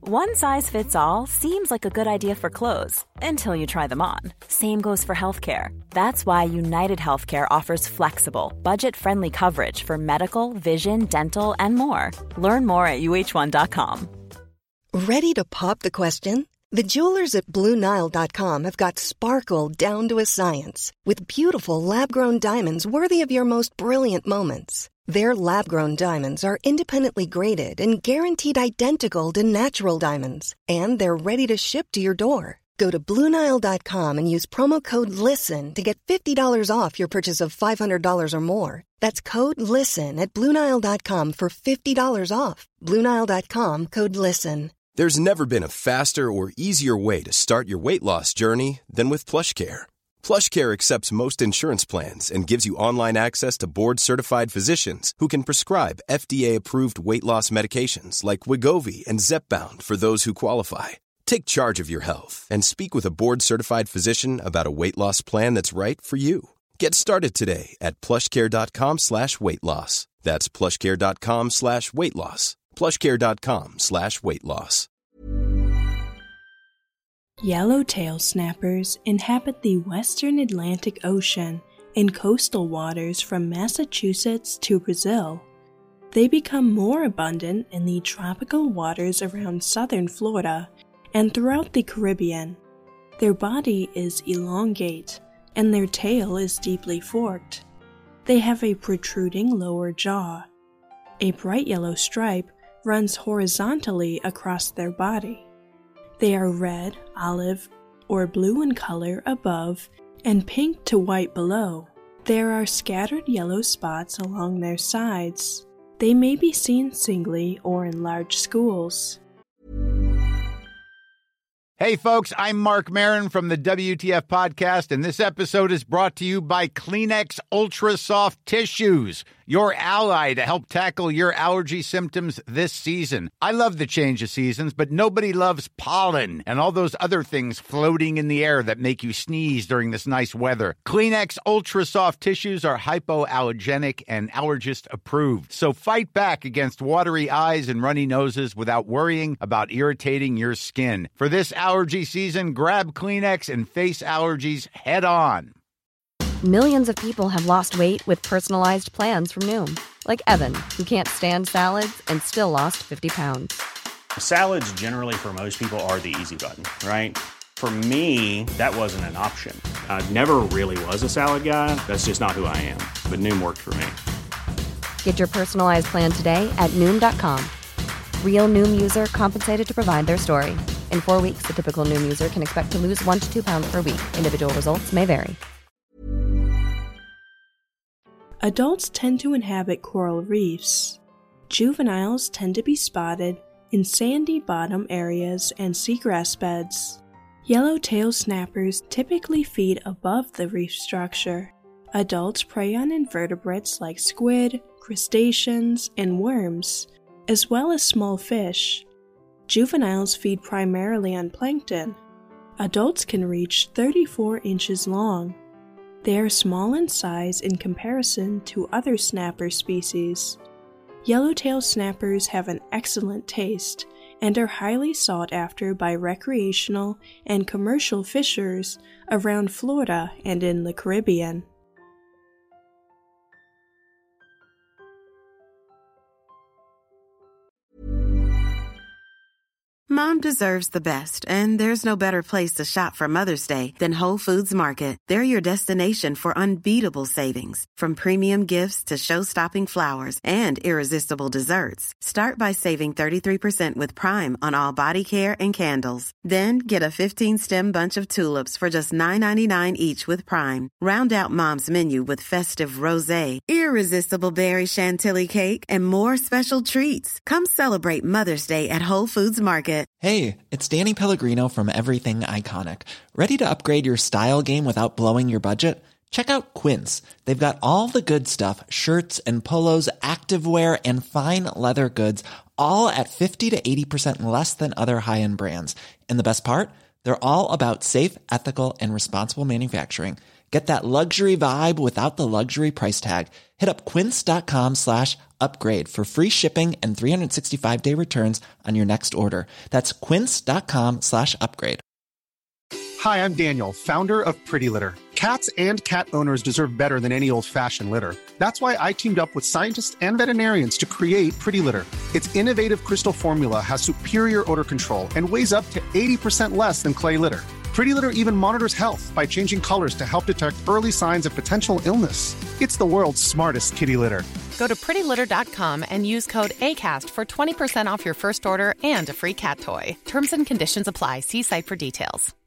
One size fits all seems like a good idea for clothes until you try them on. Same goes for healthcare. That's why United Healthcare offers flexible, budget-friendly coverage for medical, vision, dental, and more. Learn more at uh1.com. Ready to pop the question? The jewelers at BlueNile.com have got sparkle down to a science with beautiful lab-grown diamonds worthy of your most brilliant moments. Their lab-grown diamonds are independently graded and guaranteed identical to natural diamonds, and they're ready to ship to your door. Go to BlueNile.com and use promo code LISTEN to get $50 off your purchase of $500 or more. That's code LISTEN at BlueNile.com for $50 off. BlueNile.com, code LISTEN. There's never been a faster or easier way to start your weight loss journey than with PlushCare. PlushCare accepts most insurance plans and gives you online access to board-certified physicians who can prescribe FDA-approved weight loss medications like Wegovy and Zepbound for those who qualify. Take charge of your health and speak with a board-certified physician about a weight loss plan that's right for you. Get started today at plushcare.com/weight-loss. That's plushcare.com/weight-loss. plushcare.com/weight-loss. Yellowtail snappers inhabit the western Atlantic Ocean in coastal waters from Massachusetts to Brazil. They become more abundant in the tropical waters around southern Florida and throughout the Caribbean. Their body is elongate, and their tail is deeply forked. They have a protruding lower jaw. A bright yellow stripe runs horizontally across their body. They are red, olive, or blue in color above and pink to white below. There are scattered yellow spots along their sides. They may be seen singly or in large schools. Hey folks, I'm Mark Maron from the WTF Podcast, and this episode is brought to you by Kleenex Ultra Soft Tissues, your ally to help tackle your allergy symptoms this season. I love the change of seasons, but nobody loves pollen and all those other things floating in the air that make you sneeze during this nice weather. Kleenex Ultra Soft Tissues are hypoallergenic and allergist approved, so fight back against watery eyes and runny noses without worrying about irritating your skin. For this allergy season, grab Kleenex and face allergies head on. Millions of people have lost weight with personalized plans from Noom. Like Evan, who can't stand salads and still lost 50 pounds. Salads generally for most people are the easy button, right? For me, that wasn't an option. I never really was a salad guy. That's just not who I am. But Noom worked for me. Get your personalized plan today at Noom.com. Real Noom user compensated to provide their story. In 4 weeks, the typical Noom user can expect to lose 1 to 2 pounds per week. Individual results may vary. Adults tend to inhabit coral reefs. Juveniles tend to be spotted in sandy bottom areas and seagrass beds. Yellowtail snappers typically feed above the reef structure. Adults prey on invertebrates like squid, crustaceans, and worms, as well as small fish. Juveniles feed primarily on plankton. Adults can reach 34 inches long. They are small in size in comparison to other snapper species. Yellowtail snappers have an excellent taste and are highly sought after by recreational and commercial fishers around Florida and in the Caribbean. Mom deserves the best, and there's no better place to shop for Mother's Day than Whole Foods Market. They're your destination for unbeatable savings, from premium gifts to show-stopping flowers and irresistible desserts. Start by saving 33% with Prime on all body care and candles. Then get a 15-stem bunch of tulips for just $9.99 each with Prime. Round out Mom's menu with festive rosé, irresistible berry chantilly cake, and more special treats. Come celebrate Mother's Day at Whole Foods Market. Hey, it's Danny Pellegrino from Everything Iconic. Ready to upgrade your style game without blowing your budget? Check out Quince. They've got all the good stuff, shirts and polos, activewear, and fine leather goods, all at 50 to 80% less than other high-end brands. And the best part? They're all about safe, ethical, and responsible manufacturing. Get that luxury vibe without the luxury price tag. Hit up quince.com/upgrade upgrade for free shipping and 365-day returns on your next order. That's quince.com/upgrade. Hi, I'm Daniel, founder of Pretty Litter. Cats and cat owners deserve better than any old-fashioned litter. That's why I teamed up with scientists and veterinarians to create Pretty Litter. Its innovative crystal formula has superior odor control and weighs up to 80% less than clay litter. Pretty Litter even monitors health by changing colors to help detect early signs of potential illness. It's the world's smartest kitty litter. Go to prettylitter.com and use code ACAST for 20% off your first order and a free cat toy. Terms and conditions apply. See site for details.